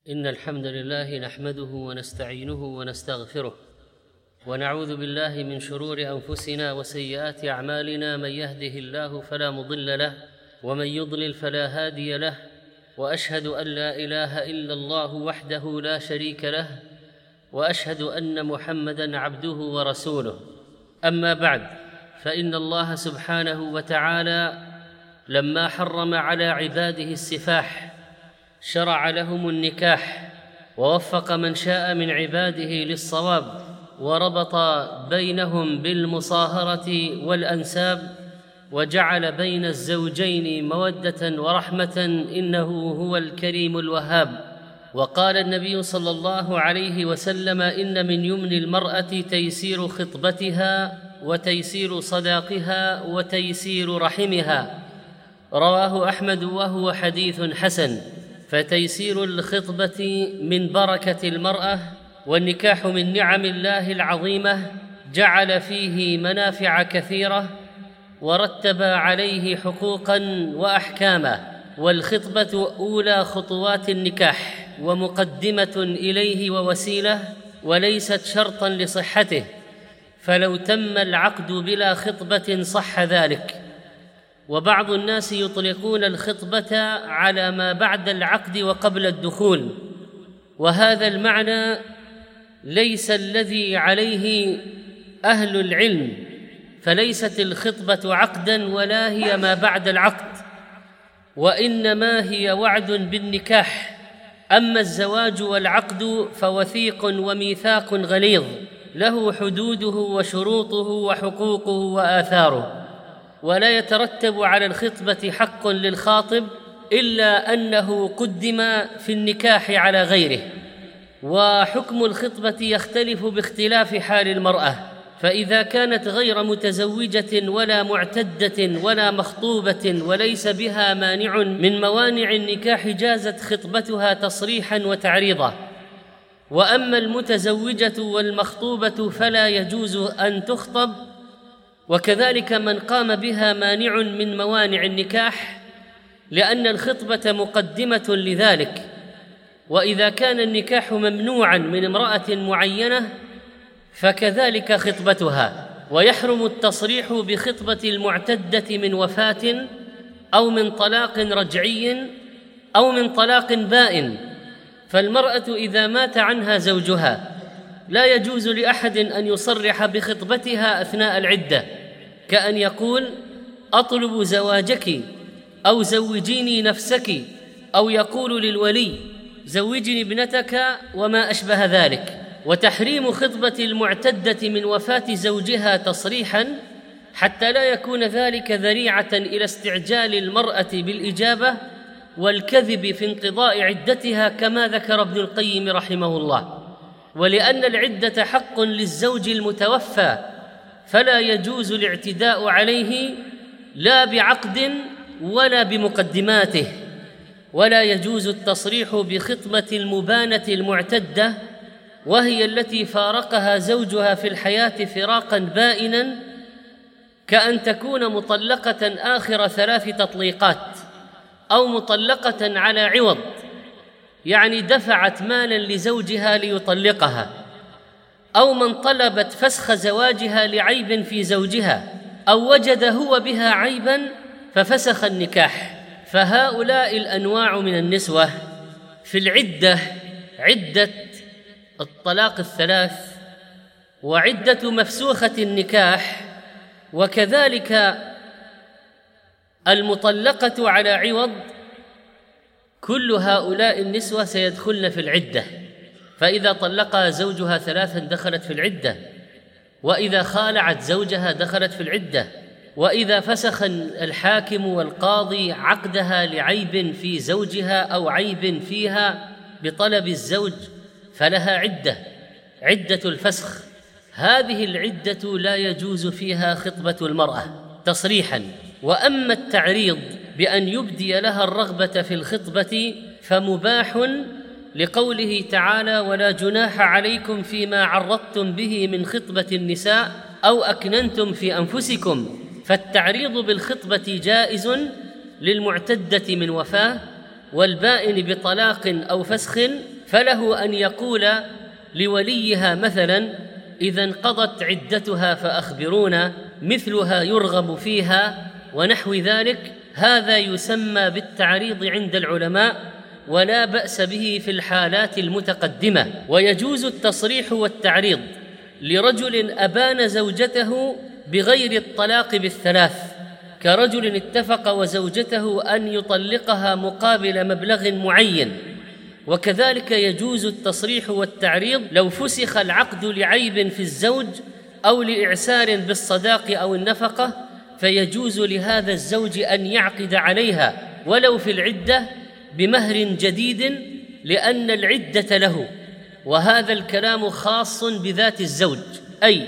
إن الحمد لله نحمده ونستعينه ونستغفره ونعوذ بالله من شرور أنفسنا وسيئات أعمالنا. من يهده الله فلا مضل له ومن يضلل فلا هادي له، وأشهد أن لا إله إلا الله وحده لا شريك له، وأشهد أن محمدًا عبده ورسوله. أما بعد، فإن الله سبحانه وتعالى لما حرم على عباده السفاح شرع لهم النكاح، ووفق من شاء من عباده للصواب، وربط بينهم بالمصاهرة والأنساب، وجعل بين الزوجين مودة ورحمة، إنه هو الكريم الوهاب. وقال النبي صلى الله عليه وسلم: إن من يمن المرأة تيسير خطبتها وتيسير صداقها وتيسير رحمها. رواه أحمد وهو حديث حسن. فتيسير الخطبة من بركة المرأة، والنكاح من نعم الله العظيمة، جعل فيه منافع كثيرة ورتب عليه حقوقا وأحكاما. والخطبة أولى خطوات النكاح ومقدمة إليه ووسيلة، وليست شرطا لصحته، فلو تم العقد بلا خطبة صح ذلك. وبعض الناس يطلقون الخطبة على ما بعد العقد وقبل الدخول، وهذا المعنى ليس الذي عليه أهل العلم، فليست الخطبة عقدا ولا هي ما بعد العقد، وإنما هي وعد بالنكاح. أما الزواج والعقد فوثيق وميثاق غليظ، له حدوده وشروطه وحقوقه وآثاره، ولا يترتب على الخطبة حق للخاطب إلا أنه قدم في النكاح على غيره. وحكم الخطبة يختلف باختلاف حال المرأة، فإذا كانت غير متزوجة ولا معتدة ولا مخطوبة وليس بها مانع من موانع النكاح جازت خطبتها تصريحا وتعريضا. وأما المتزوجة والمخطوبة فلا يجوز أن تخطب، وكذلك من قام بها مانع من موانع النكاح، لأن الخطبة مقدمة لذلك. وإذا كان النكاح ممنوعا من امرأة معينة فكذلك خطبتها. ويحرم التصريح بخطبة المعتدة من وفاة أو من طلاق رجعي أو من طلاق بائن. فالمرأة إذا مات عنها زوجها لا يجوز لأحد أن يصرح بخطبتها أثناء العدة، كأن يقول: أطلب زواجك، أو زوجيني نفسك، أو يقول للولي: زوجني ابنتك، وما أشبه ذلك. وتحريم خطبة المعتدة من وفاة زوجها تصريحا، حتى لا يكون ذلك ذريعة إلى استعجال المرأة بالإجابة والكذب في انقضاء عدتها، كما ذكر ابن القيم رحمه الله. ولأن العدة حق للزوج المتوفى، فلا يجوز الاعتداء عليه لا بعقد ولا بمقدماته. ولا يجوز التصريح بخطبة المبانة المعتدة، وهي التي فارقها زوجها في الحياة فراقا بائنا، كأن تكون مطلقة آخر 3 تطليقات، أو مطلقة على عوض، يعني دفعت مالا لزوجها ليطلقها، أو من طلبت فسخ زواجها لعيب في زوجها، أو وجد هو بها عيبا ففسخ النكاح. فهؤلاء الأنواع من النسوة في العدة: عدة الطلاق 3، وعدة مفسوخة النكاح، وكذلك المطلقة على عوض. كل هؤلاء النسوة سيدخلن في العدة، فإذا طلقها زوجها 3 دخلت في العدة، وإذا خالعت زوجها دخلت في العدة، وإذا فسخ الحاكم والقاضي عقدها لعيب في زوجها أو عيب فيها بطلب الزوج فلها عدة الفسخ. هذه العدة لا يجوز فيها خطبة المرأة تصريحا. وأما التعريض بأن يبدي لها الرغبة في الخطبة فمباح، لقوله تعالى: ولا جناح عليكم فيما عرضتم به من خطبة النساء أو أكننتم في أنفسكم. فالتعريض بالخطبة جائز للمعتدة من وفاة والبائن بطلاق أو فسخ فله أن يقول لوليها مثلا: إذا انقضت عدتها فأخبرونا، مثلها يرغب فيها، ونحو ذلك. هذا يسمى بالتعريض عند العلماء، ولا بأس به في الحالات المتقدمة. ويجوز التصريح والتعريض لرجل أبان زوجته بغير الطلاق بالثلاث، كرجل اتفق وزوجته أن يطلقها مقابل مبلغ معين. وكذلك يجوز التصريح والتعريض لو فسخ العقد لعيب في الزوج أو لإعسار بالصداق أو النفقة، فيجوز لهذا الزوج أن يعقد عليها ولو في العدة بمهر جديد، لأن العدة له. وهذا الكلام خاص بذات الزوج، أي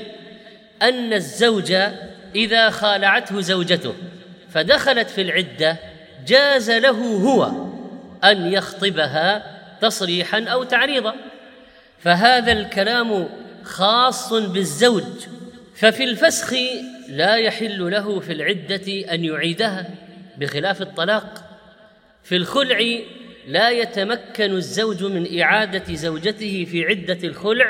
أن الزوج إذا خالعته زوجته فدخلت في العدة جاز له هو أن يخطبها تصريحا أو تعريضا، فهذا الكلام خاص بالزوج. ففي الفسخ لا يحل له في العدة أن يعيدها بخلاف الطلاق. في الخلع لا يتمكن الزوج من إعادة زوجته في عدة الخلع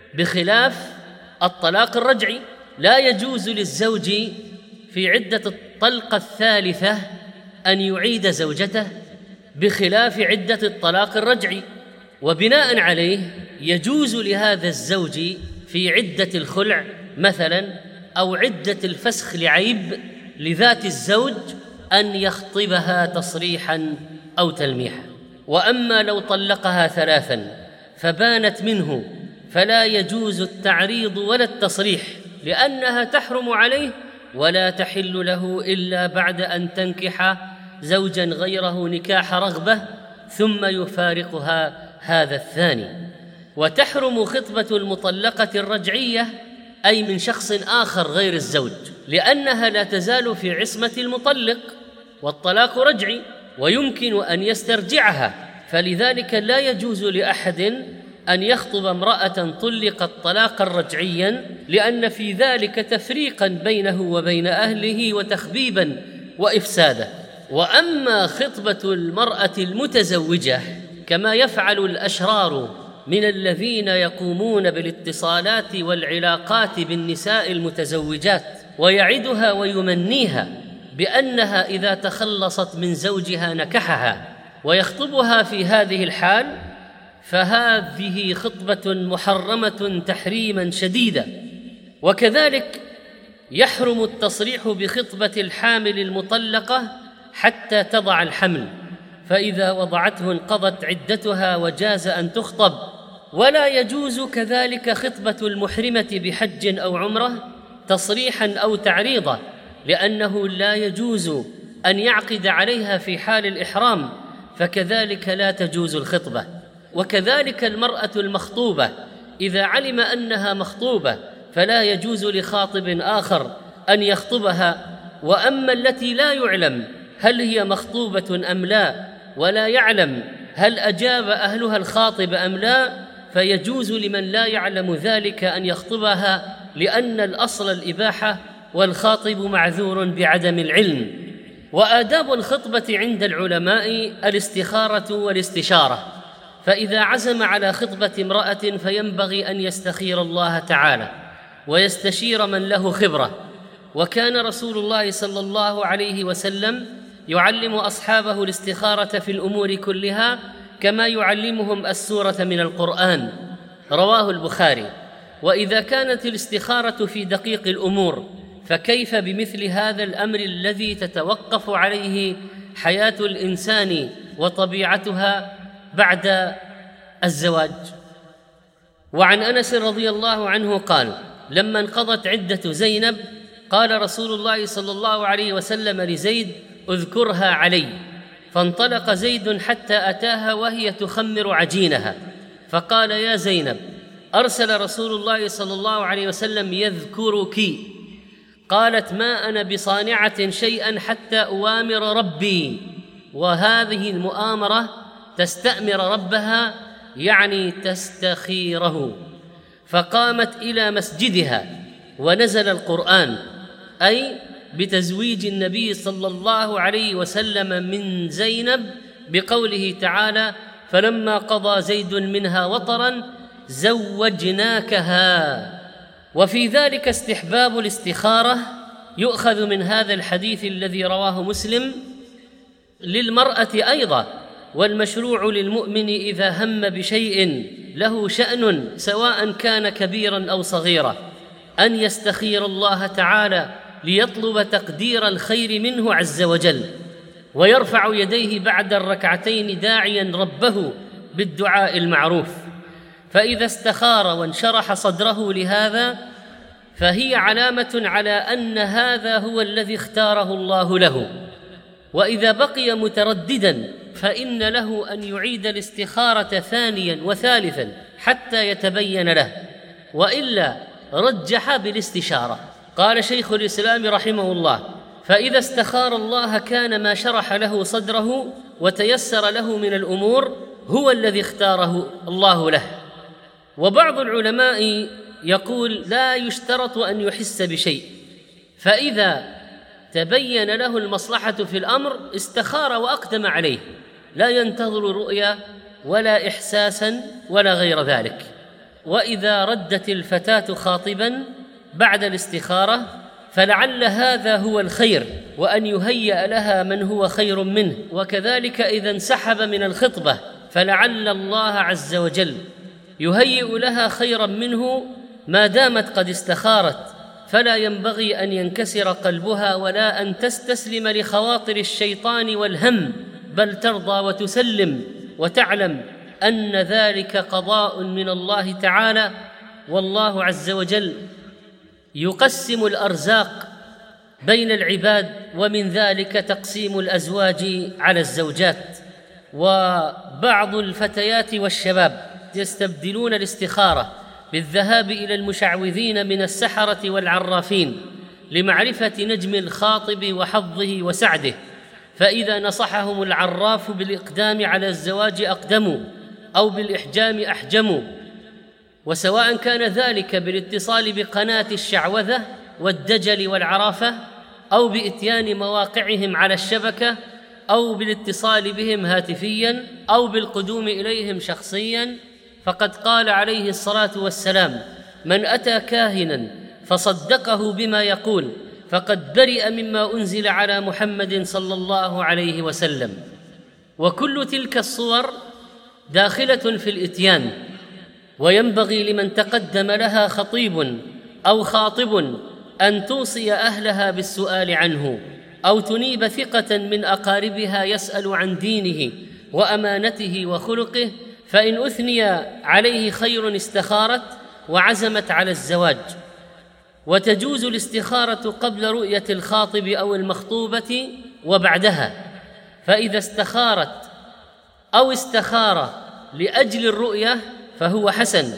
بخلاف الطلاق الرجعي. لا يجوز للزوج في عدة الطلقة الثالثة أن يعيد زوجته بخلاف عدة الطلاق الرجعي. وبناء عليه يجوز لهذا الزوج في عدة الخلع مثلا أو عدة الفسخ لعيب لذات الزوج أن يخطبها تصريحا أو تلميحا. وأما لو طلقها ثلاثا فبانت منه فلا يجوز التعريض ولا التصريح، لأنها تحرم عليه ولا تحل له إلا بعد أن تنكح زوجا غيره نكاح رغبة ثم يفارقها هذا الثاني. وتحرم خطبة المطلقة الرجعية، أي من شخص آخر غير الزوج، لأنها لا تزال في عصمة المطلق، والطلاق رجعي ويمكن أن يسترجعها، فلذلك لا يجوز لأحد أن يخطب امرأة طلقت طلاقا رجعيا، لأن في ذلك تفريقا بينه وبين أهله وتخبيبا وإفسادا. وأما خطبة المرأة المتزوجة كما يفعل الأشرار من الذين يقومون بالاتصالات والعلاقات بالنساء المتزوجات، ويعدها ويمنيها بأنها إذا تخلصت من زوجها نكحها ويخطبها في هذه الحال، فهذه خطبة محرمة تحريما شديدا. وكذلك يحرم التصريح بخطبة الحامل المطلقة حتى تضع الحمل، فإذا وضعته انقضت عدتها وجاز أن تخطب. ولا يجوز كذلك خطبة المحرمة بحج أو عمرة تصريحا أو تعريضا، لأنه لا يجوز أن يعقد عليها في حال الإحرام، فكذلك لا تجوز الخطبة. وكذلك المرأة المخطوبة إذا علم أنها مخطوبة فلا يجوز لخاطب آخر أن يخطبها. وأما التي لا يعلم هل هي مخطوبة أم لا، ولا يعلم هل أجاب أهلها الخاطب أم لا، فيجوز لمن لا يعلم ذلك أن يخطبها، لأن الأصل الإباحة والخاطب معذور بعدم العلم. وآداب الخطبة عند العلماء الاستخارة والاستشارة، فإذا عزم على خطبة امرأة فينبغي أن يستخير الله تعالى ويستشير من له خبرة. وكان رسول الله صلى الله عليه وسلم يعلم أصحابه الاستخارة في الأمور كلها كما يعلمهم السورة من القرآن، رواه البخاري. وإذا كانت الاستخارة في دقيق الأمور فكيف بمثل هذا الأمر الذي تتوقف عليه حياة الإنسان وطبيعتها بعد الزواج. وعن أنس رضي الله عنه قال: لما انقضت عدة زينب قال رسول الله صلى الله عليه وسلم لزيد: اذكرها علي. فانطلق زيد حتى أتاها وهي تخمر عجينها، فقال: يا زينب، أرسل رسول الله صلى الله عليه وسلم يذكرك. قالت: ما أنا بصانعة شيئا حتى أوامر ربي. وهذه المؤامرة تستأمر ربها يعني تستخيره. فقامت إلى مسجدها ونزل القرآن، أي بتزويج النبي صلى الله عليه وسلم من زينب، بقوله تعالى: فلما قضى زيد منها وطرا زوجناكها. وفي ذلك استحباب الاستخارة، يؤخذ من هذا الحديث الذي رواه مسلم للمرأة أيضا، والمشروع للمؤمن إذا هم بشيء له شأن سواء كان كبيرا أو صغيرا أن يستخير الله تعالى ليطلب تقدير الخير منه عز وجل، ويرفع يديه بعد الركعتين داعيا ربه بالدعاء المعروف. فإذا استخار وانشرح صدره لهذا فهي علامة على أن هذا هو الذي اختاره الله له. وإذا بقي مترددا فإن له أن يعيد الاستخارة ثانيا وثالثا حتى يتبين له، وإلا رجح بالاستشارة. قال شيخ الإسلام رحمه الله: فإذا استخار الله كان ما شرح له صدره وتيسر له من الأمور هو الذي اختاره الله له. وبعض العلماء يقول لا يشترط أن يحس بشيء، فإذا تبين له المصلحة في الأمر استخار وأقدم عليه، لا ينتظر رؤيا ولا إحساسا ولا غير ذلك. وإذا ردت الفتاة خاطبا بعد الاستخارة فلعل هذا هو الخير، وأن يهيأ لها من هو خير منه. وكذلك إذا انسحب من الخطبة فلعل الله عز وجل يهيئ لها خيرا منه ما دامت قد استخارت، فلا ينبغي أن ينكسر قلبها ولا أن تستسلم لخواطر الشيطان والهم، بل ترضى وتسلم وتعلم أن ذلك قضاء من الله تعالى. والله عز وجل يقسم الأرزاق بين العباد، ومن ذلك تقسيم الأزواج على الزوجات. وبعض الفتيات والشباب يستبدلون الاستخارة بالذهاب إلى المشعوذين من السحرة والعرافين لمعرفة نجم الخاطب وحظه وسعده، فإذا نصحهم العراف بالإقدام على الزواج أقدموا، أو بالإحجام أحجموا. وسواء كان ذلك بالاتصال بقناة الشعوذة والدجل والعرافة، أو بإتيان مواقعهم على الشبكة، أو بالاتصال بهم هاتفيا، أو بالقدوم إليهم شخصيا، فقد قال عليه الصلاة والسلام: من أتى كاهنا فصدقه بما يقول فقد برئ مما أنزل على محمد صلى الله عليه وسلم. وكل تلك الصور داخلة في الإتيان، وينبغي لمن تقدم لها خطيب أو خاطب أن توصي أهلها بالسؤال عنه، أو تنيب ثقة من أقاربها يسأل عن دينه وأمانته وخلقه، فإن أثني عليه خير استخارت وعزمت على الزواج. وتجوز الاستخارة قبل رؤية الخاطب أو المخطوبة وبعدها، فإذا استخارت أو استخار لأجل الرؤية فهو حسن،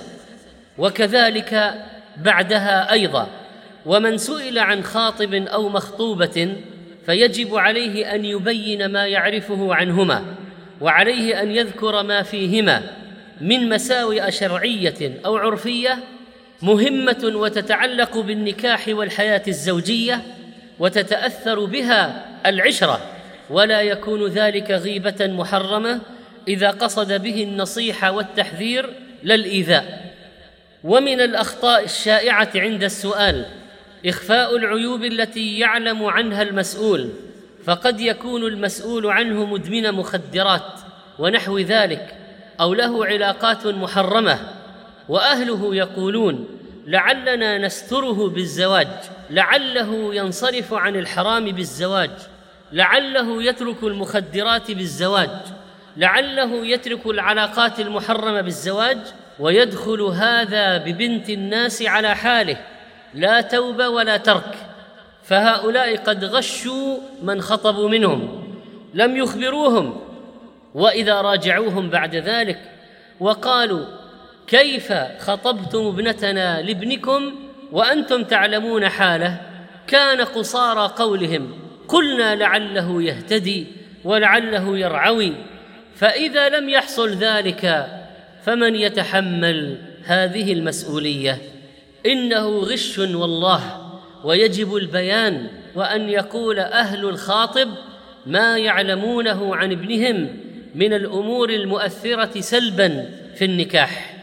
وكذلك بعدها أيضا. ومن سئل عن خاطب أو مخطوبة فيجب عليه أن يبين ما يعرفه عنهما، وعليه أن يذكر ما فيهما من مساوئ شرعية أو عرفية مهمة وتتعلق بالنكاح والحياة الزوجية وتتأثر بها العشرة، ولا يكون ذلك غيبة محرمة إذا قصد به النصيحة والتحذير لا الإيذاء. ومن الأخطاء الشائعة عند السؤال إخفاء العيوب التي يعلم عنها المسؤول، فقد يكون المسؤول عنه مدمن مخدرات ونحو ذلك، أو له علاقات محرمة، وأهله يقولون لعلنا نستره بالزواج، لعله ينصرف عن الحرام بالزواج، لعله يترك المخدرات بالزواج، لعله يترك العلاقات المحرمة بالزواج، ويدخل هذا ببنت الناس على حاله لا توبة ولا ترك. فهؤلاء قد غشوا من خطبوا منهم، لم يخبروهم، وإذا راجعوهم بعد ذلك وقالوا كيف خطبتم ابنتنا لابنكم وأنتم تعلمون حاله، كان قصارى قولهم قلنا لعله يهتدي ولعله يرعوي. فإذا لم يحصل ذلك فمن يتحمل هذه المسؤولية؟ إنه غش والله، ويجب البيان، وأن يقول أهل الخاطب ما يعلمونه عن ابنهم من الأمور المؤثرة سلبا في النكاح،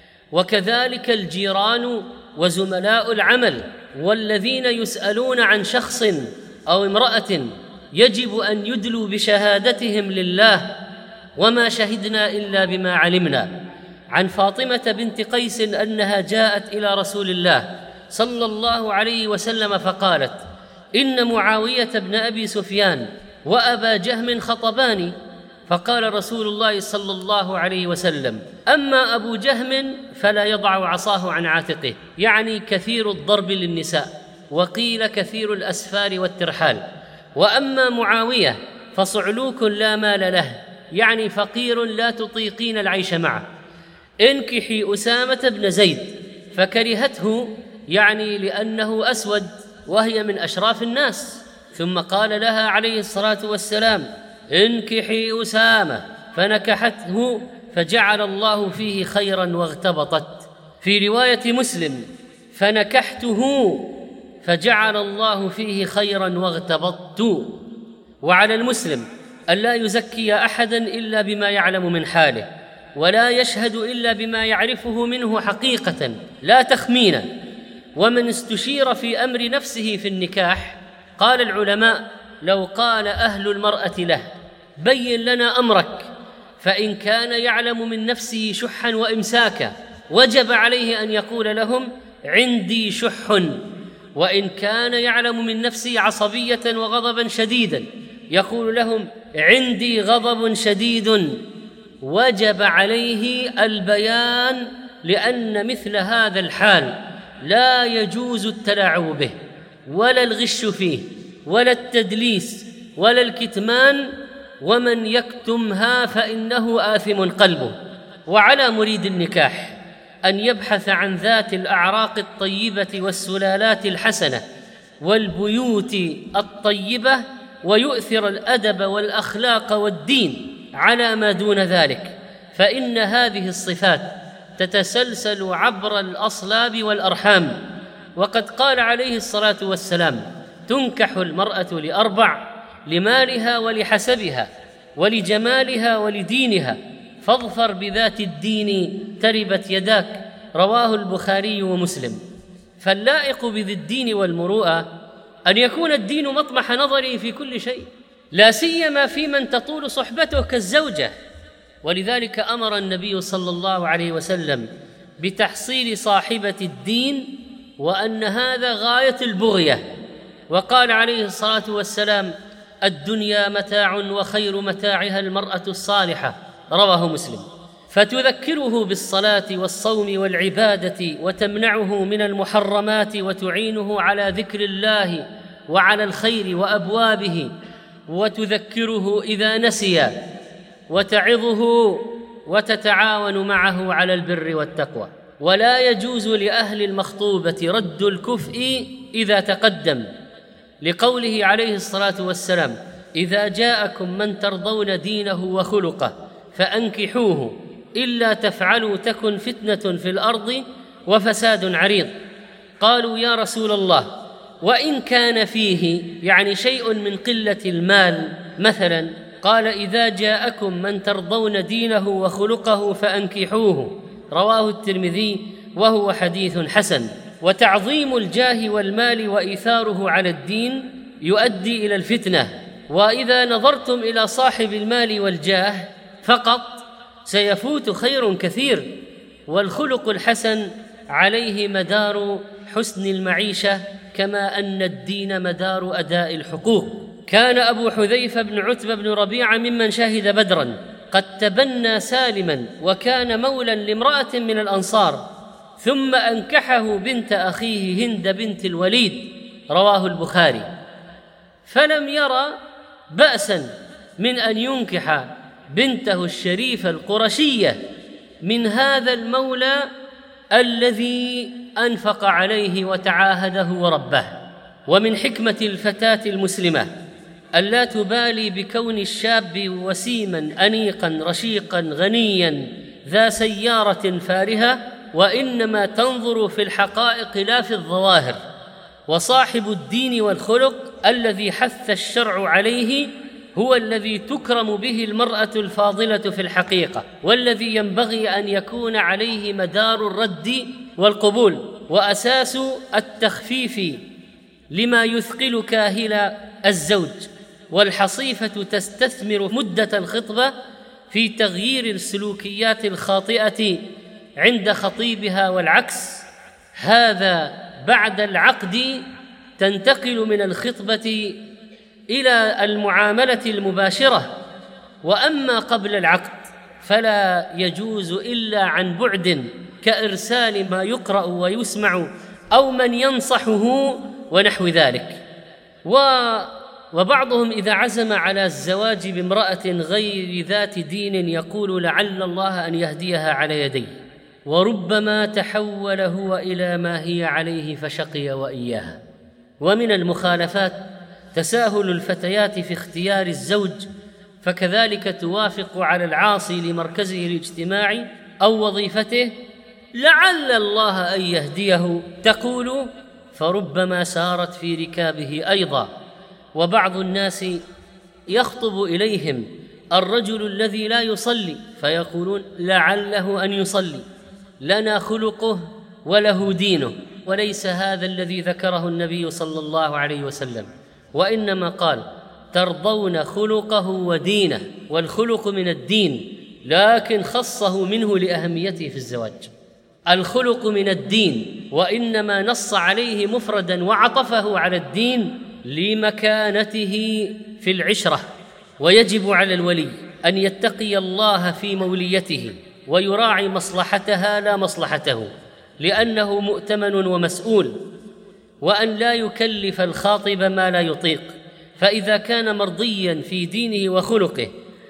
وكذلك الجيران وزملاء العمل والذين يسألون عن شخص أو امرأة يجب أن يدلوا بشهادتهم لله، وما شهدنا إلا بما علمنا. عن فاطمة بنت قيس أنها جاءت إلى رسول الله صلى الله عليه وسلم فقالت: إن معاوية بن أبي سفيان وأبا جهم خطباني. فقال رسول الله صلى الله عليه وسلم: أما أبو جهم فلا يضع عصاه عن عاتقه، يعني كثير الضرب للنساء، وقيل كثير الأسفار والترحال. وأما معاوية فصعلوك لا مال له، يعني فقير لا تطيقين العيش معه. انكحي أسامة بن زيد، فكرهته، يعني لأنه أسود وهي من أشراف الناس. ثم قال لها عليه الصلاة والسلام: انكحي أسامة، فنكحته فجعل الله فيه خيرا واغتبطت. في رواية مسلم: فنكحته فجعل الله فيه خيرا واغتبطت. وعلى المسلم ألا يزكي أحدا إلا بما يعلم من حاله، ولا يشهد إلا بما يعرفه منه حقيقة لا تخمينا. ومن استشير في أمر نفسه في النكاح، قال العلماء: لو قال أهل المرأة له: بين لنا أمرك، فإن كان يعلم من نفسه شحا وإمساكا وجب عليه أن يقول لهم: عندي شح. وإن كان يعلم من نفسه عصبية وغضبا شديدا يقول لهم: عندي غضب شديد. وجب عليه البيان، لأن مثل هذا الحال لا يجوز التلاعب به، ولا الغش فيه، ولا التدليس، ولا الكتمان، ومن يكتمها فإنه آثم قلبه. وعلى مريد النكاح أن يبحث عن ذات الأعراق الطيبة والسلالات الحسنة والبيوت الطيبة، ويؤثر الأدب والأخلاق والدين على ما دون ذلك، فإن هذه الصفات تتسلسل عبر الأصلاب والأرحام. وقد قال عليه الصلاة والسلام: تنكح المرأة لأربع: لمالها ولحسبها ولجمالها ولدينها، فاظفر بذات الدين تربت يداك. رواه البخاري ومسلم. فاللائق بذي الدين والمروءة أن يكون الدين مطمح نظري في كل شيء، لا سيما في من تطول صحبته كالزوجة. ولذلك أمر النبي صلى الله عليه وسلم بتحصيل صاحبة الدين، وأن هذا غاية البغية. وقال عليه الصلاة والسلام: الدنيا متاع وخير متاعها المرأة الصالحة. رواه مسلم. فتذكره بالصلاة والصوم والعبادة، وتمنعه من المحرمات، وتعينه على ذكر الله وعلى الخير وأبوابه، وتذكره إذا نسي، وتعظه، وتتعاون معه على البر والتقوى. ولا يجوز لأهل المخطوبة رد الكفء إذا تقدم، لقوله عليه الصلاة والسلام: إذا جاءكم من ترضون دينه وخلقه فأنكحوه، إلا تفعلوا تكن فتنة في الأرض وفساد عريض. قالوا: يا رسول الله، وإن كان فيه، يعني شيء من قلة المال مثلا؟ قال: إذا جاءكم من ترضون دينه وخلقه فأنكحوه. رواه الترمذي وهو حديث حسن. وتعظيم الجاه والمال وإيثاره على الدين يؤدي إلى الفتنة. وإذا نظرتم إلى صاحب المال والجاه فقط سيفوت خير كثير. والخلق الحسن عليه مدار حسن المعيشة، كما أن الدين مدار أداء الحقوق. كان أبو حذيفة بن عتبة بن ربيعة ممن شهد بدرا، قد تبنى سالما، وكان مولا لامرأة من الأنصار، ثم أنكحه بنت أخيه هند بنت الوليد. رواه البخاري. فلم يرى بأسا من أن ينكح بنته الشريفة القرشية من هذا المولى الذي أنفق عليه وتعاهده وربه. ومن حكمة الفتاة المسلمة ألا تبالي بكون الشاب وسيما أنيقا رشيقا غنيا ذا سيارة فارهة، وإنما تنظر في الحقائق لا في الظواهر. وصاحب الدين والخلق الذي حث الشرع عليه هو الذي تكرم به المرأة الفاضلة في الحقيقة، والذي ينبغي أن يكون عليه مدار الرد والقبول وأساس التخفيف لما يثقل كاهل الزوج. والحصيفة تستثمر مدة الخطبة في تغيير السلوكيات الخاطئة عند خطيبها والعكس. هذا بعد العقد تنتقل من الخطبة إلى المعاملة المباشرة، وأما قبل العقد فلا يجوز إلا عن بعد، كإرسال ما يقرأ ويسمع أو من ينصحه ونحو ذلك. وبعضهم إذا عزم على الزواج بامرأة غير ذات دين يقول لعل الله أن يهديها على يديه، وربما تحول هو إلى ما هي عليه فشقي وإياها. ومن المخالفات تساهل الفتيات في اختيار الزوج، فكذلك توافق على العاصي لمركزه الاجتماعي أو وظيفته لعل الله أن يهديه تقول، فربما سارت في ركابه أيضا. وبعض الناس يخطب إليهم الرجل الذي لا يصلي فيقولون لعله أن يصلي، لنا خلقه وله دينه، وليس هذا الذي ذكره النبي صلى الله عليه وسلم، وإنما قال ترضون خلقه ودينه، والخلق من الدين، لكن خصه منه لأهميته في الزواج. الخلق من الدين، وإنما نص عليه مفردا وعطفه على الدين لمكانته في العشرة. ويجب على الولي أن يتقي الله في موليته ويراعي مصلحتها لا مصلحته، لأنه مؤتمن ومسؤول، وأن لا يكلف الخاطب ما لا يطيق. فإذا كان مرضيا في دينه وخلقه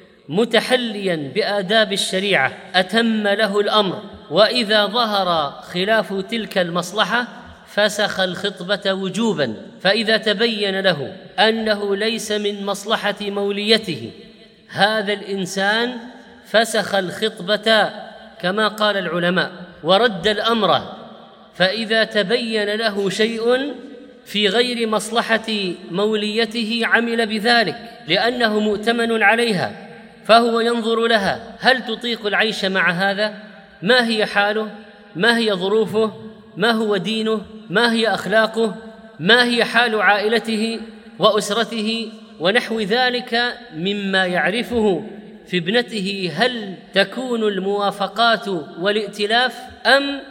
متحليا بآداب الشريعة أتم له الأمر، وإذا ظهر خلاف تلك المصلحة فسخ الخطبة وجوبا. فإذا تبين له أنه ليس من مصلحة موليته هذا الإنسان فسخ الخطبة كما قال العلماء ورد الأمر. فإذا تبين له شيء في غير مصلحة موليته عمل بذلك لأنه مؤتمن عليها، فهو ينظر لها هل تطيق العيش مع هذا، ما هي حاله، ما هي ظروفه، ما هو دينه، ما هي أخلاقه، ما هي حال عائلته وأسرته ونحو ذلك مما يعرفه في ابنته. هل تكون الموافقات والائتلاف أم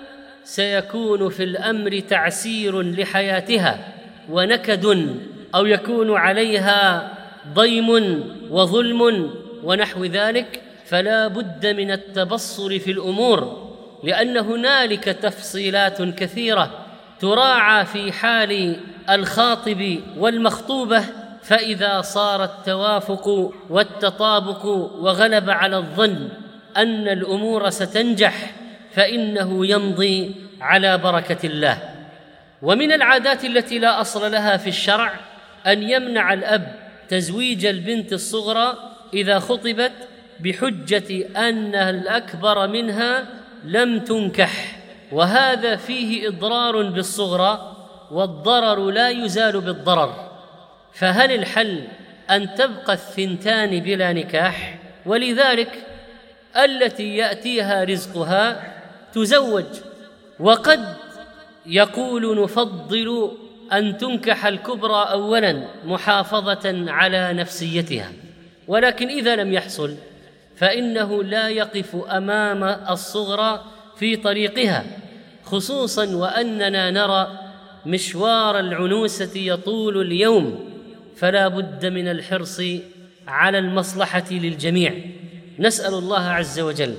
سيكون في الأمر تعسير لحياتها ونكد، أو يكون عليها ضيم وظلم ونحو ذلك؟ فلا بد من التبصر في الأمور، لأن هنالك تفصيلات كثيرة تراعى في حال الخاطب والمخطوبة. فإذا صار التوافق والتطابق وغلب على الظن أن الأمور ستنجح فإنه يمضي على بركة الله. ومن العادات التي لا أصل لها في الشرع أن يمنع الأب تزويج البنت الصغرى إذا خطبت بحجة أن الأكبر منها لم تنكح، وهذا فيه إضرار بالصغرى، والضرر لا يزال بالضرر. فهل الحل أن تبقى الثنتان بلا نكاح؟ ولذلك التي يأتيها رزقها تزوج. وقد يقول نفضل أن تنكح الكبرى أولا محافظة على نفسيتها، ولكن إذا لم يحصل فإنه لا يقف أمام الصغرى في طريقها، خصوصا وأننا نرى مشوار العنوسة يطول اليوم، فلا بد من الحرص على المصلحة للجميع. نسأل الله عز وجل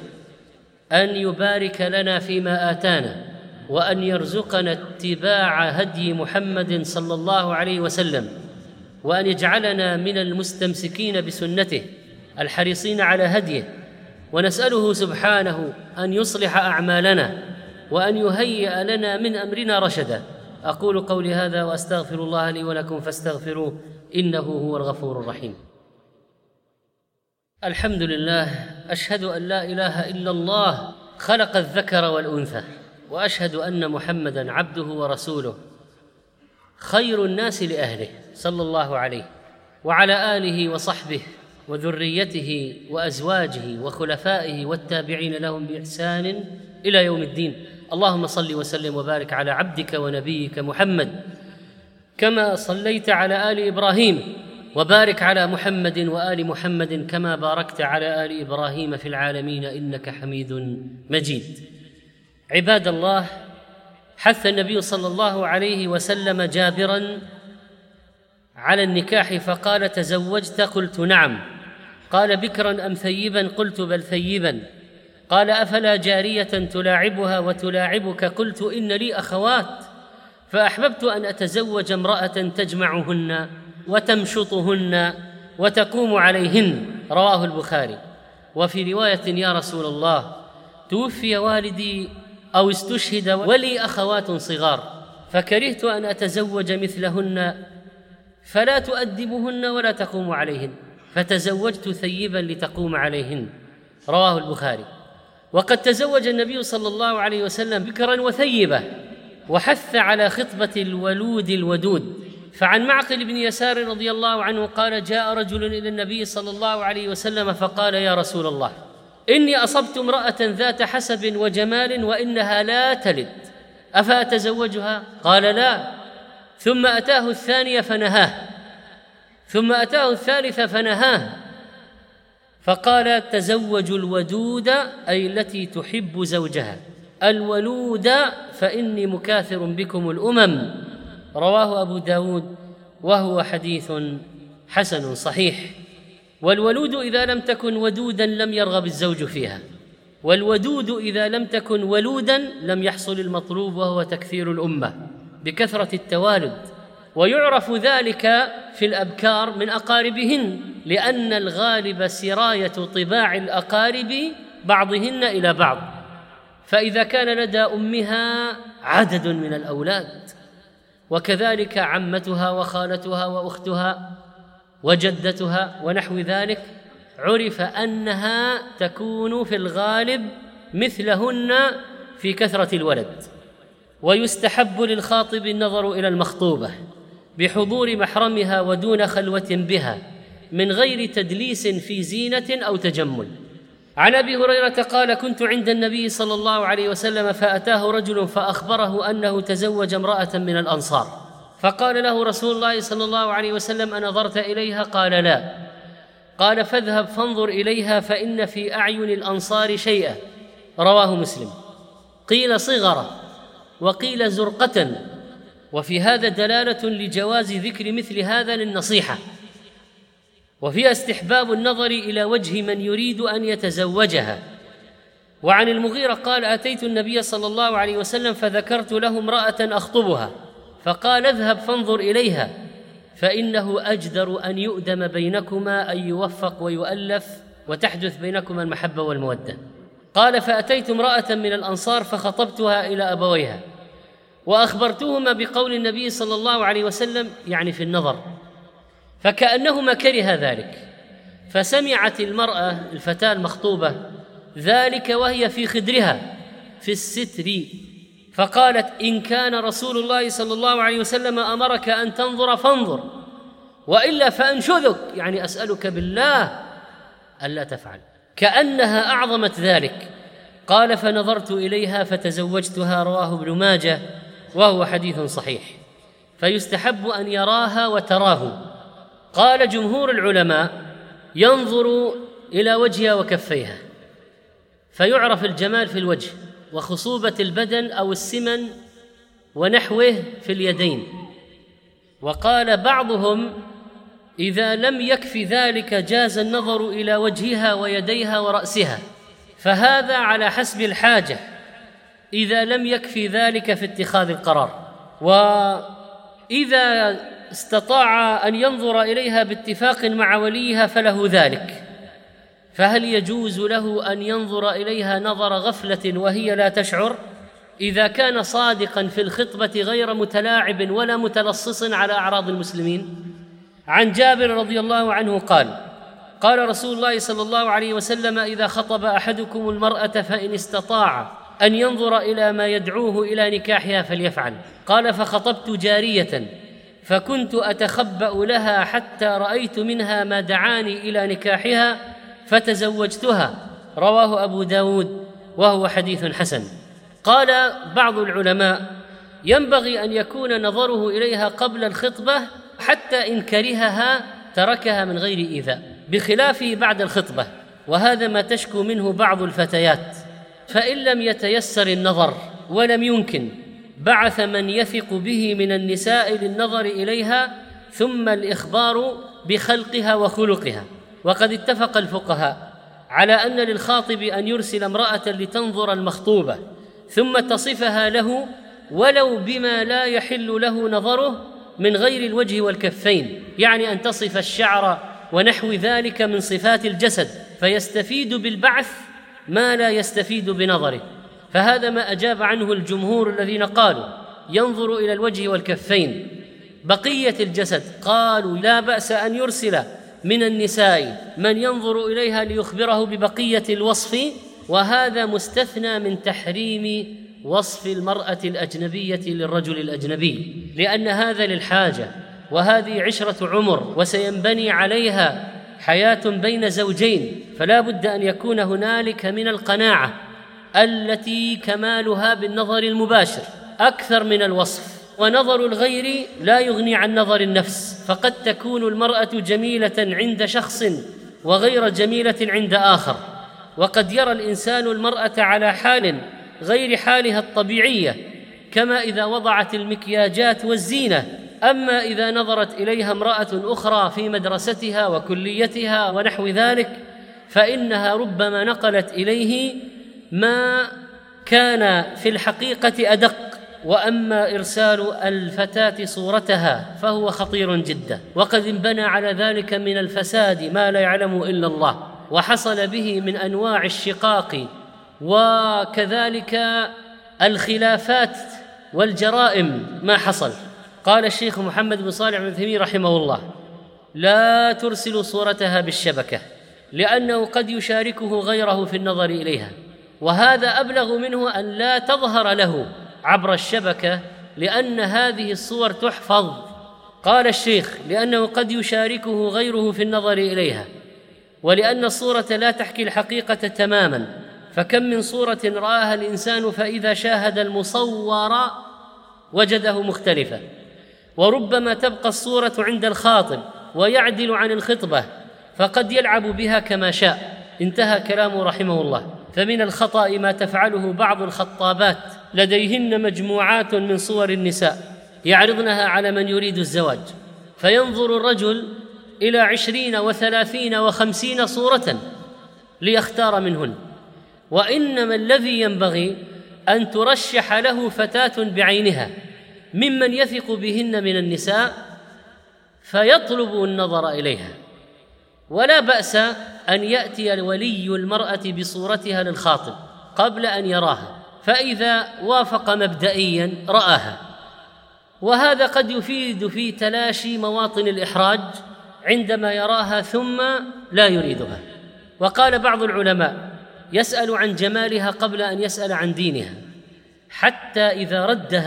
أن يبارك لنا فيما آتانا، وأن يرزقنا اتباع هدي محمد صلى الله عليه وسلم، وأن يجعلنا من المستمسكين بسنته الحريصين على هديه. ونسأله سبحانه أن يصلح أعمالنا وأن يهيئ لنا من أمرنا رشدا. أقول قولي هذا وأستغفر الله لي ولكم فاستغفروه إنه هو الغفور الرحيم. الحمد لله، أشهد أن لا إله إلا الله خلق الذكر والأنثى، وأشهد أن محمدًا عبده ورسوله خير الناس لأهله صلى الله عليه وعلى آله وصحبه وذريته وأزواجه وخلفائه والتابعين لهم بإحسان إلى يوم الدين. اللهم صل وسلم وبارك على عبدك ونبيك محمد كما صليت على آل إبراهيم، وبارك على محمد وآل محمد كما باركت على آل إبراهيم في العالمين إنك حميد مجيد. عباد الله، حث النبي صلى الله عليه وسلم جابرا على النكاح فقال: تزوجت؟ قلت نعم. قال: بكرا أم ثيبا؟ قلت بل ثيبا. قال: أفلا جارية تلاعبها وتلاعبك؟ قلت إن لي أخوات فأحببت أن أتزوج امرأة تجمعهن وتمشطهن وتقوم عليهن. رواه البخاري. وفي رواية: يا رسول الله، توفي والدي أو استشهد ولي أخوات صغار فكرهت أن أتزوج مثلهن فلا تؤدبهن ولا تقوم عليهن، فتزوجت ثيبا لتقوم عليهن. رواه البخاري. وقد تزوج النبي صلى الله عليه وسلم بكرا وثيبة، وحث على خطبة الولود الودود. فعن معقل بن يسار رضي الله عنه قال: جاء رجل إلى النبي صلى الله عليه وسلم فقال: يا رسول الله، إني أصبت امرأة ذات حسب وجمال وإنها لا تلد، أفأتزوجها؟ قال: لا. ثم أتاه الثانية فنهاه، ثم أتاه الثالث فنهاه، فقال: تزوجوا الودود، أي التي تحب زوجها، الولود فإني مكاثر بكم الأمم. رواه أبو داود وهو حديث حسن صحيح. والولود إذا لم تكن ودودا لم يرغب الزوج فيها، والودود إذا لم تكن ولودا لم يحصل المطلوب، وهو تكثير الأمة بكثرة التوالد. ويعرف ذلك في الأبكار من أقاربهن، لأن الغالب سراية طباع الأقارب بعضهن إلى بعض، فإذا كان لدى أمها عدد من الأولاد، وكذلك عمتها وخالتها وأختها وجدتها ونحو ذلك، عرف أنها تكون في الغالب مثلهن في كثرة الولد. ويستحب للخاطب النظر إلى المخطوبة بحضور محرمها ودون خلوة بها من غير تدليس في زينة أو تجمل. عن أبي هريرة قال: كنت عند النبي صلى الله عليه وسلم فأتاه رجل فأخبره أنه تزوج امرأة من الأنصار، فقال له رسول الله صلى الله عليه وسلم: أنظرت إليها؟ قال: لا. قال: فاذهب فانظر إليها فإن في أعين الأنصار شيئا. رواه مسلم. قيل صغرة وقيل زرقة، وفي هذا دلالة لجواز ذكر مثل هذا للنصيحة، وفي استحباب النظر إلى وجه من يريد أن يتزوجها. وعن المغيرة قال: أتيت النبي صلى الله عليه وسلم فذكرت له امرأة أخطبها، فقال: اذهب فانظر إليها فإنه أجدر أن يؤدم بينكما، أن يوفق ويؤلف وتحدث بينكما المحبة والمودة. قال: فأتيت امرأة من الأنصار فخطبتها إلى أبويها وأخبرتهما بقول النبي صلى الله عليه وسلم، يعني في النظر، فكأنهما كره ذلك، فسمعت المرأة الفتاة المخطوبة ذلك وهي في خدرها في الستر، فقالت: إن كان رسول الله صلى الله عليه وسلم أمرك أن تنظر فانظر، وإلا فأنشذك، يعني أسألك بالله ألا تفعل، كأنها أعظمت ذلك. قال: فنظرت إليها فتزوجتها. رواه ابن ماجه وهو حديث صحيح. فيستحب أن يراها وتراه. قال جمهور العلماء: ينظر إلى وجهها وكفيها فيعرف الجمال في الوجه وخصوبة البدن أو السمن ونحوه في اليدين. وقال بعضهم: إذا لم يكف ذلك جاز النظر إلى وجهها ويديها ورأسها، فهذا على حسب الحاجة إذا لم يكف ذلك في اتخاذ القرار. وإذا استطاع أن ينظر إليها باتفاق مع وليها فله ذلك، فهل يجوز له أن ينظر إليها نظر غفلة وهي لا تشعر؟ إذا كان صادقا في الخطبة غير متلاعب ولا متلصص على أعراض المسلمين. عن جابر رضي الله عنه قال: قال رسول الله صلى الله عليه وسلم: إذا خطب أحدكم المرأة فإن استطاع أن ينظر إلى ما يدعوه إلى نكاحها فليفعل. قال: فخطبت جارية فكنت أتخبأ لها حتى رأيت منها ما دعاني إلى نكاحها فتزوجتها. رواه أبو داود وهو حديث حسن. قال بعض العلماء: ينبغي أن يكون نظره إليها قبل الخطبة، حتى إن كرهها تركها من غير إيذاء، بخلافه بعد الخطبة، وهذا ما تشكو منه بعض الفتيات. فإن لم يتيسر النظر ولم يمكن، بعث من يثق به من النساء للنظر إليها، ثم الإخبار بخلقها وخلقها. وقد اتفق الفقهاء على أن للخاطب أن يرسل امرأة لتنظر المخطوبة ثم تصفها له ولو بما لا يحل له نظره من غير الوجه والكفين، يعني أن تصف الشعر ونحو ذلك من صفات الجسد، فيستفيد بالبعث ما لا يستفيد بنظره. فهذا ما أجاب عنه الجمهور الذين قالوا ينظر إلى الوجه والكفين. بقية الجسد قالوا لا بأس أن يرسل من النساء من ينظر إليها ليخبره ببقية الوصف، وهذا مستثنى من تحريم وصف المرأة الأجنبية للرجل الأجنبي، لأن هذا للحاجة، وهذه عشرة عمر وسينبني عليها حياة بين زوجين، فلا بد أن يكون هنالك من القناعة التي كمالها بالنظر المباشر أكثر من الوصف. ونظر الغير لا يغني عن نظر النفس، فقد تكون المرأة جميلة عند شخص وغير جميلة عند آخر، وقد يرى الإنسان المرأة على حال غير حالها الطبيعية، كما إذا وضعت المكياجات والزينة. أما إذا نظرت إليها امرأة أخرى في مدرستها وكليتها ونحو ذلك، فإنها ربما نقلت إليه ما كان في الحقيقة أدق. وأما إرسال الفتاة صورتها فهو خطير جدا، وقد انبنى على ذلك من الفساد ما لا يعلمه إلا الله، وحصل به من أنواع الشقاق وكذلك الخلافات والجرائم ما حصل. قال الشيخ محمد بن صالح بن عثيمين رحمه الله: لا ترسل صورتها بالشبكة، لأنه قد يشاركه غيره في النظر إليها، وهذا أبلغ منه أن لا تظهر له عبر الشبكة، لأن هذه الصور تحفظ. قال الشيخ: لأنه قد يشاركه غيره في النظر إليها، ولأن الصورة لا تحكي الحقيقة تماما، فكم من صورة رآها الإنسان فإذا شاهد المصور وجده مختلفا، وربما تبقى الصورة عند الخاطب ويعدل عن الخطبة، فقد يلعب بها كما شاء. انتهى كلامه رحمه الله. فمن الخطأ ما تفعله بعض الخطابات، لديهن مجموعات من صور النساء يعرضنها على من يريد الزواج، فينظر الرجل إلى 20 و30 و50 صورة ليختار منهن، وإنما الذي ينبغي أن ترشح له فتاة بعينها ممن يثق بهن من النساء فيطلب النظر إليها. ولا بأس أن يأتي ولي المرأة بصورتها للخاطب قبل أن يراها، فإذا وافق مبدئيا رآها، وهذا قد يفيد في تلاشي مواطن الإحراج عندما يراها ثم لا يريدها. وقال بعض العلماء: يسأل عن جمالها قبل أن يسأل عن دينها، حتى إذا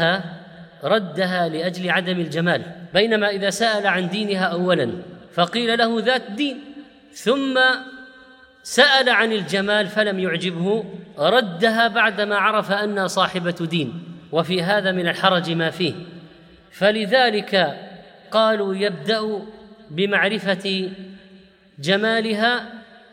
ردها لأجل عدم الجمال، بينما إذا سأل عن دينها أولا فقيل له ذات دين، ثم سأل عن الجمال فلم يعجبه، ردها بعدما عرف أنها صاحبة دين، وفي هذا من الحرج ما فيه. فلذلك قالوا يبدأ بمعرفة جمالها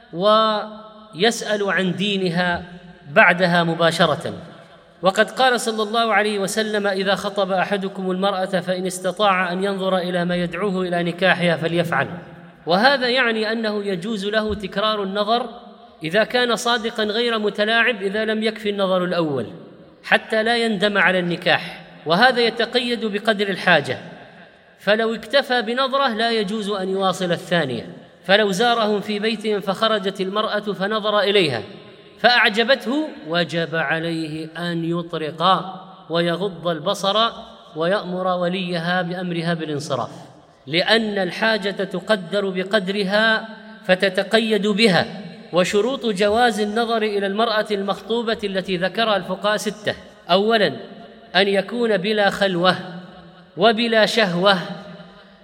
ويسأل عن دينها بعدها مباشرة. وقد قال صلى الله عليه وسلم: إذا خطب أحدكم المرأة فإن استطاع أن ينظر إلى ما يدعوه إلى نكاحها فليفعل. وهذا يعني أنه يجوز له تكرار النظر إذا كان صادقا غير متلاعب، إذا لم يكفي النظر الأول، حتى لا يندم على النكاح، وهذا يتقيد بقدر الحاجة. فلو اكتفى بنظرة لا يجوز أن يواصل الثانية. فلو زارهم في بيتهم فخرجت المرأة فنظر إليها فأعجبته، وجب عليه أن يطرق ويغض البصر ويأمر وليها بأمرها بالانصراف، لأن الحاجة تقدر بقدرها فتتقيد بها. وشروط جواز النظر إلى المرأة المخطوبة التي ذكرها الفقهاء 6: أولا أن يكون بلا خلوة وبلا شهوة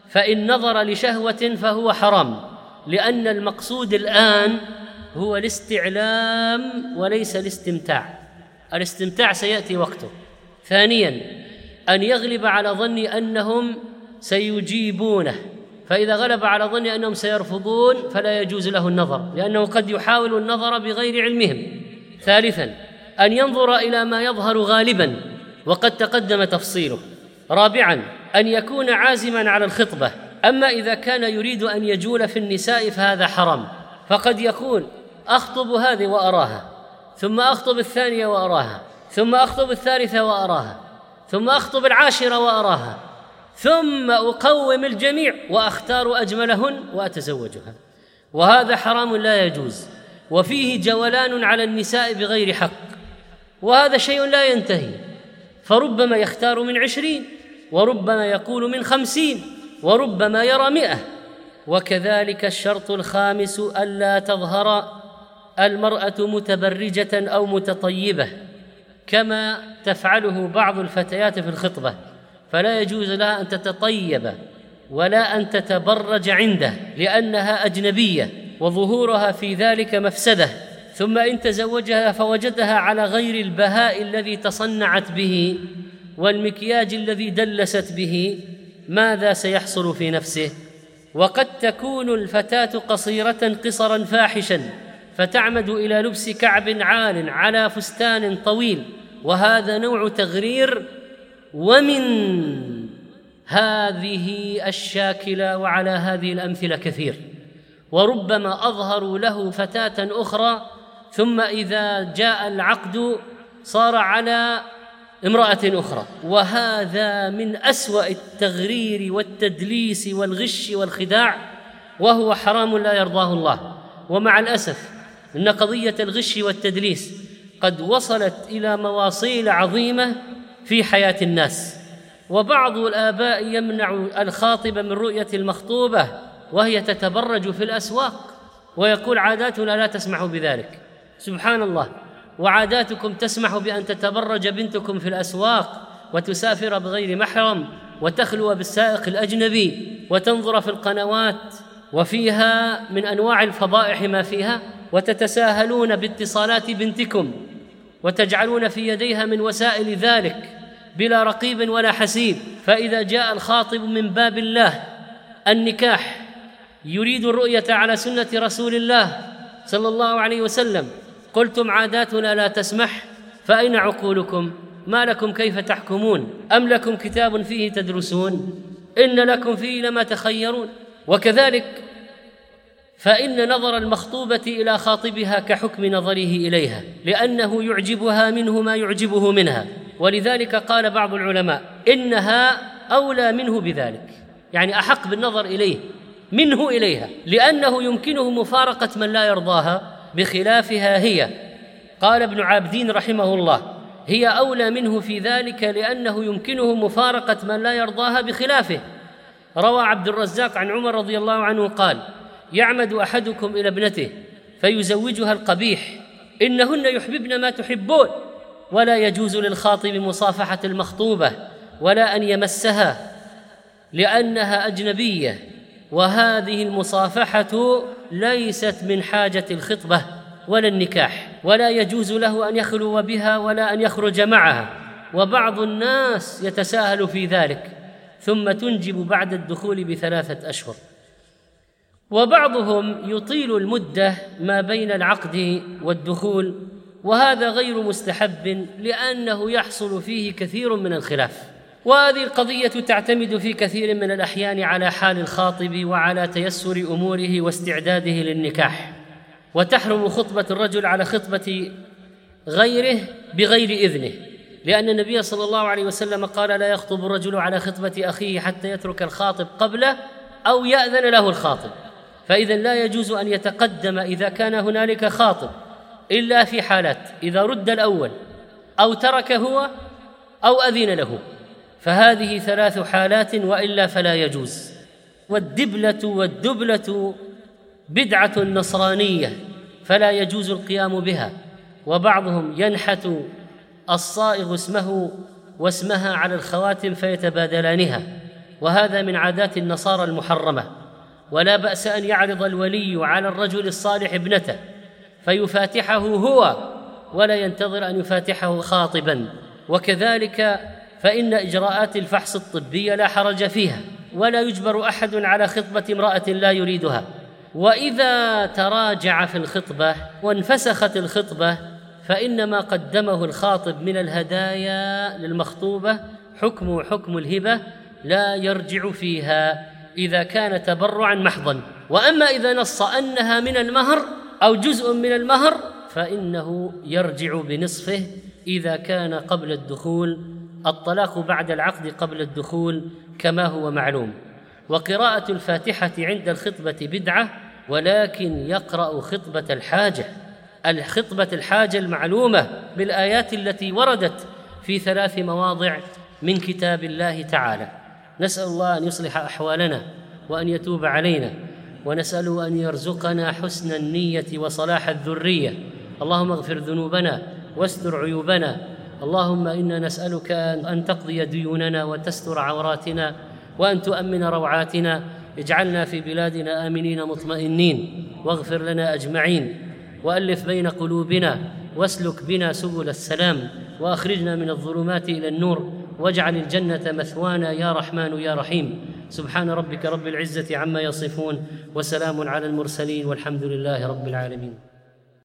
فإن نظر لشهوة فهو حرام، لأن المقصود الآن هو الاستعلام وليس الاستمتاع. الاستمتاع سيأتي وقته. ثانياً، أن يغلب على ظني أنهم سيجيبونه، فإذا غلب على ظني أنهم سيرفضون فلا يجوز له النظر، لأنه قد يحاول النظر بغير علمهم. ثالثاً، أن ينظر إلى ما يظهر غالباً وقد تقدم تفصيله. رابعاً، أن يكون عازماً على الخطبة. أما إذا كان يريد أن يجول في النساء فهذا حرام، فقد يكون أخطب هذه وأراها، ثم أخطب الثانية وأراها، ثم أخطب الثالثة وأراها، ثم أخطب العاشرة وأراها، ثم أقوم الجميع وأختار أجملهن وأتزوجها، وهذا حرام لا يجوز، وفيه جولان على النساء بغير حق، وهذا شيء لا ينتهي، فربما يختار من 20، وربما يقول من 50، وربما يرى 100. وكذلك الشرط الخامس ألا تظهر المرأة متبرجة أو متطيبة كما تفعله بعض الفتيات في الخطبة، فلا يجوز لها أن تتطيب ولا أن تتبرج عنده، لأنها أجنبية وظهورها في ذلك مفسدة. ثم إن تزوجها فوجدها على غير البهاء الذي تصنعت به والمكياج الذي دلست به، ماذا سيحصل في نفسه؟ وقد تكون الفتاة قصيرة قصرا فاحشا فتعمد إلى لبس كعب عال على فستان طويل، وهذا نوع تغرير. ومن هذه الشاكلة وعلى هذه الأمثلة كثير، وربما أظهروا له فتاة أخرى ثم إذا جاء العقد صار على امرأة أخرى، وهذا من أسوأ التغرير والتدليس والغش والخداع، وهو حرام لا يرضاه الله. ومع الأسف إن قضية الغش والتدليس قد وصلت إلى مواصيل عظيمة في حياة الناس، وبعض الآباء يمنع الخاطب من رؤية المخطوبة وهي تتبرج في الأسواق، ويقول عاداتنا لا تسمح بذلك. سبحان الله، وعاداتكم تسمح بأن تتبرج بنتكم في الأسواق وتسافر بغير محرم وتخلو بالسائق الأجنبي وتنظر في القنوات وفيها من أنواع الفضائح ما فيها، وتتساهلون باتصالات بنتكم وتجعلون في يديها من وسائل ذلك بلا رقيب ولا حسيب. فإذا جاء الخاطب من باب الله النكاح يريد الرؤية على سنة رسول الله صلى الله عليه وسلم، قلتم عاداتنا لا تسمح، فأين عقولكم؟ ما لكم كيف تحكمون؟ أم لكم كتاب فيه تدرسون؟ إن لكم فيه لما تخيرون. وكذلك فإن نظر المخطوبة إلى خاطبها كحكم نظره إليها، لأنه يعجبها منه ما يعجبه منها، ولذلك قال بعض العلماء إنها أولى منه بذلك، يعني أحق بالنظر إليه منه إليها، لأنه يمكنه مفارقة من لا يرضاها بخلافها هي. قال ابن عابدين رحمه الله هي أولى منه في ذلك لأنه يمكنه مفارقة من لا يرضاها بخلافه. روى عبد الرزاق عن عمر رضي الله عنه قال يعمد أحدكم إلى ابنته فيزوجها القبيح، إنهن يحببن ما تحبون، ولا يجوز للخاطب مصافحة المخطوبة ولا أن يمسها لأنها أجنبية، وهذه المصافحة ليست من حاجة الخطبة ولا النكاح، ولا يجوز له أن يخلو بها ولا أن يخرج معها، وبعض الناس يتساهل في ذلك ثم تنجب بعد الدخول ب3 أشهر، وبعضهم يطيل المدة ما بين العقد والدخول، وهذا غير مستحب لأنه يحصل فيه كثير من الخلاف. وهذه القضية تعتمد في كثير من الأحيان على حال الخاطب وعلى تيسر أموره واستعداده للنكاح، وتحرم خطبة الرجل على خطبة غيره بغير إذنه، لأن النبي صلى الله عليه وسلم قال لا يخطب الرجل على خطبة أخيه حتى يترك الخاطب قبله أو يأذن له الخاطب، فإذا لا يجوز أن يتقدم إذا كان هنالك خاطب إلا في حالات: إذا رد الأول أو ترك هو أو أذن له، فهذه 3 حالات، وإلا فلا يجوز. والدبلة والدبلة بدعة نصرانية فلا يجوز القيام بها، وبعضهم ينحت الصائغ اسمه واسمها على الخواتم فيتبادلانها، وهذا من عادات النصارى المحرمة. ولا بأس أن يعرض الولي على الرجل الصالح ابنته فيفاتحه هو ولا ينتظر أن يفاتحه خاطبا. وكذلك فإن إجراءات الفحص الطبية لا حرج فيها، ولا يجبر أحد على خطبة امرأة لا يريدها. وإذا تراجع في الخطبة وانفسخت الخطبة فإن ما قدمه الخاطب من الهدايا للمخطوبة حكم الهبة لا يرجع فيها إذا كان تبرعا محضا. وأما إذا نص أنها من المهر أو جزء من المهر فإنه يرجع بنصفه إذا كان قبل الدخول. الطلاق بعد العقد قبل الدخول كما هو معلوم. وقراءة الفاتحة عند الخطبة بدعة، ولكن يقرأ خطبة الحاجة المعلومة بالآيات التي وردت في 3 مواضع من كتاب الله تعالى. نسأل الله أن يصلح أحوالنا وأن يتوب علينا، ونسأله أن يرزقنا حسن النية وصلاح الذرية. اللهم اغفر ذنوبنا واستر عيوبنا. اللهم إنا نسألك أن تقضي ديوننا وتستر عوراتنا وأن تؤمن روعاتنا. اجعلنا في بلادنا آمنين مطمئنين، واغفر لنا أجمعين، وألف بين قلوبنا، واسلك بنا سبل السلام، وأخرجنا من الظلمات إلى النور، واجعل الجنة مثوانا يا رحمن يا رحيم. سبحان ربك رب العزة عما يصفون، وسلام على المرسلين، والحمد لله رب العالمين.